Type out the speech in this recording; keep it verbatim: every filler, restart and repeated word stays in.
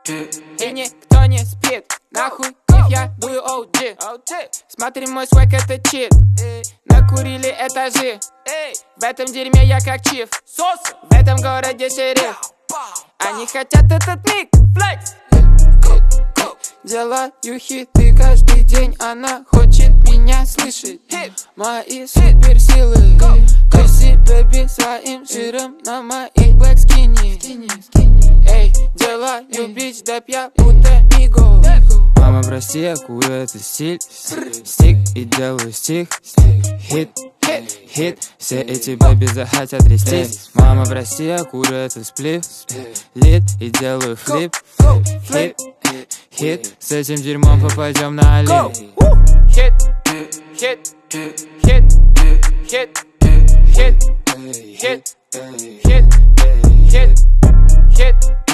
И никто не спит, нахуй кайф, я дую оу джи. Смотри, мой свек это чит. Накурили этажи. В этом дерьме я как чиф. В этом городе шериф. Они хотят этот миг. Делаю хиты каждый день, она хочет меня слышать. Мои суперсилы. Коси, бэби, своим жиром на моих блэк скини. Эй, делаю бич, да пья будто миго. Мама, прости, я курю, это стиль. Стик и делаю стих. Хит, хит, все эти бэби захотят трястись. Мама, прости, я курю, это сплив. Лит и делаю флип. Хит, хит, с этим дерьмом попадем на олень. Хит, хит, хит, хит, хит, хит, хит, хит, хит.